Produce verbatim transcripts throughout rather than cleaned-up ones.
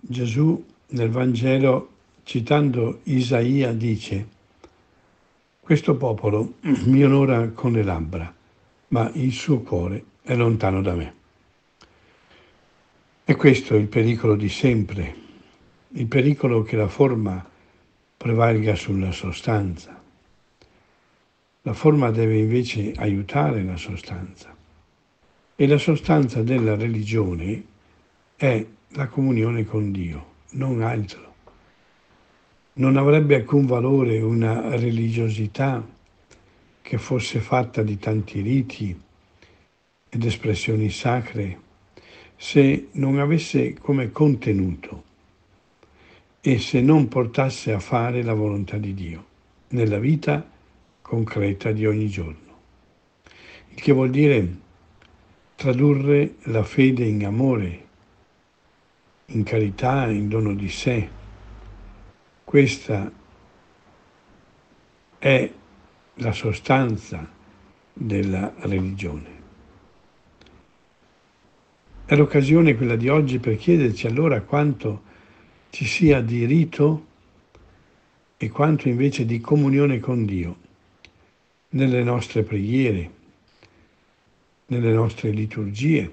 Gesù nel Vangelo, citando Isaia, dice: «Questo popolo mi onora con le labbra, ma il suo cuore è lontano da me». E questo è il pericolo di sempre, il pericolo che la forma prevalga sulla sostanza. La forma deve invece aiutare la sostanza. E la sostanza della religione è la comunione con Dio, non altro. Non avrebbe alcun valore una religiosità che fosse fatta di tanti riti ed espressioni sacre se non avesse come contenuto e se non portasse a fare la volontà di Dio nella vita concreta di ogni giorno. Il che vuol dire tradurre la fede in amore, in carità, in dono di sé. Questa è la sostanza della religione. È l'occasione quella di oggi per chiederci allora quanto ci sia di rito e quanto invece di comunione con Dio nelle nostre preghiere, nelle nostre liturgie.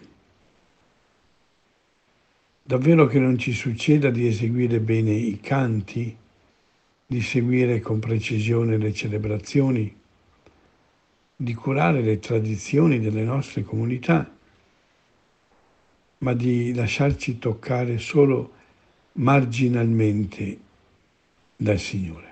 Davvero che non ci succeda di eseguire bene i canti, di seguire con precisione le celebrazioni, di curare le tradizioni delle nostre comunità, ma di lasciarci toccare solo marginalmente dal Signore.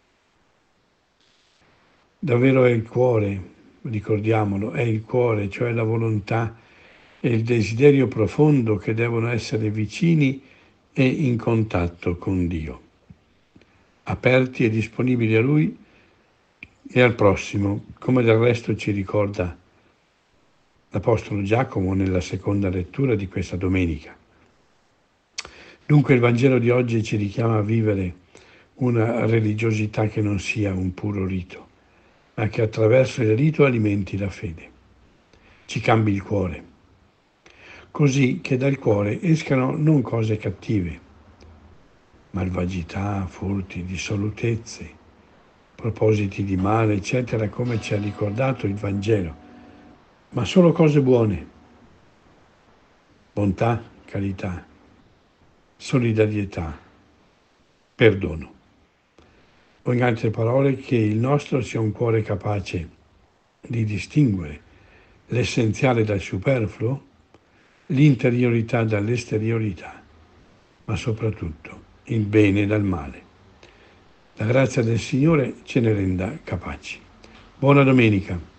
Davvero è il cuore, ricordiamolo, è il cuore, cioè la volontà e il desiderio profondo che devono essere vicini e in contatto con Dio, aperti e disponibili a Lui e al prossimo, come del resto ci ricorda l'Apostolo Giacomo nella seconda lettura di questa domenica. Dunque il Vangelo di oggi ci richiama a vivere una religiosità che non sia un puro rito, ma che attraverso il rito alimenti la fede, ci cambi il cuore, così che dal cuore escano non cose cattive, malvagità, furti, dissolutezze, propositi di male, eccetera, come ci ha ricordato il Vangelo, ma solo cose buone, bontà, carità, solidarietà, perdono. O in altre parole, che il nostro sia un cuore capace di distinguere l'essenziale dal superfluo, l'interiorità dall'esteriorità, ma soprattutto il bene dal male. La grazia del Signore ce ne renda capaci. Buona domenica.